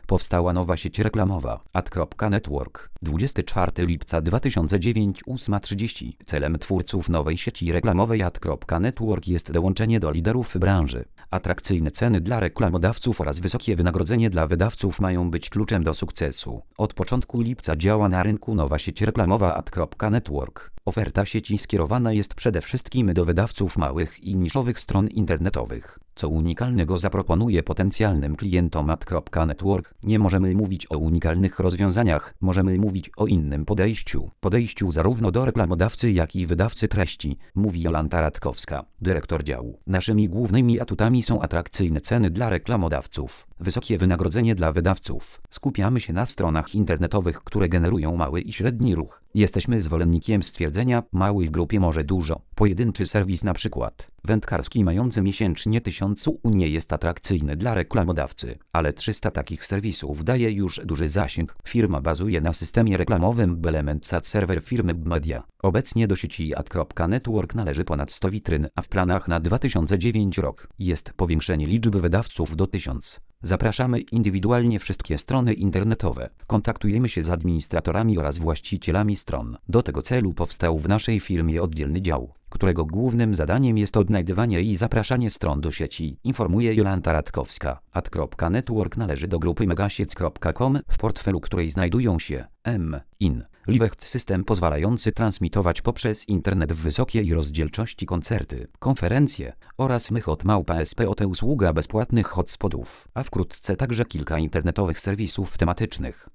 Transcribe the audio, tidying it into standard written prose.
Powstała nowa sieć reklamowa Ad.Network. 24 lipca 2009 8:30. Celem twórców nowej sieci reklamowej Ad.Network jest dołączenie do liderów branży. Atrakcyjne ceny dla reklamodawców oraz wysokie wynagrodzenie dla wydawców mają być kluczem do sukcesu. Od początku lipca działa na rynku nowa sieć reklamowa Ad.Network. Oferta sieci skierowana jest przede wszystkim do wydawców małych i niszowych stron internetowych. Co unikalnego zaproponuje potencjalnym klientom Ad.Network? Nie możemy mówić o unikalnych rozwiązaniach, możemy mówić o innym podejściu zarówno do reklamodawcy, jak i wydawcy treści, mówi Jolanta Radkowska, dyrektor działu. Naszymi głównymi atutami są atrakcyjne ceny dla reklamodawców, wysokie wynagrodzenie dla wydawców. Skupiamy się na stronach internetowych, które generują mały i średni ruch. Jesteśmy zwolennikiem stwierdzenia, mały w grupie może dużo. Pojedynczy serwis na przykład wędkarski mający miesięcznie 1000 nie jest atrakcyjny dla reklamodawcy, ale 300 takich serwisów daje już duży zasięg. Firma bazuje na systemie reklamowym Element Ad Server firmy Media. Obecnie do sieci Ad.Network należy ponad 100 witryn, a w planach na 2009 rok jest powiększenie liczby wydawców do 1000. Zapraszamy indywidualnie wszystkie strony internetowe. Kontaktujemy się z administratorami oraz właścicielami stron. Do tego celu powstał w naszej firmie oddzielny dział, którego głównym zadaniem jest odnajdywanie i zapraszanie stron do sieci, informuje Jolanta Radkowska. Ad.Network należy do grupy megasiec.com, w portfelu której znajdują się M.in. Livecht system pozwalający transmitować poprzez internet w wysokiej rozdzielczości koncerty, konferencje oraz myhot.spot usługa bezpłatnych hotspotów, a wkrótce także kilka internetowych serwisów tematycznych.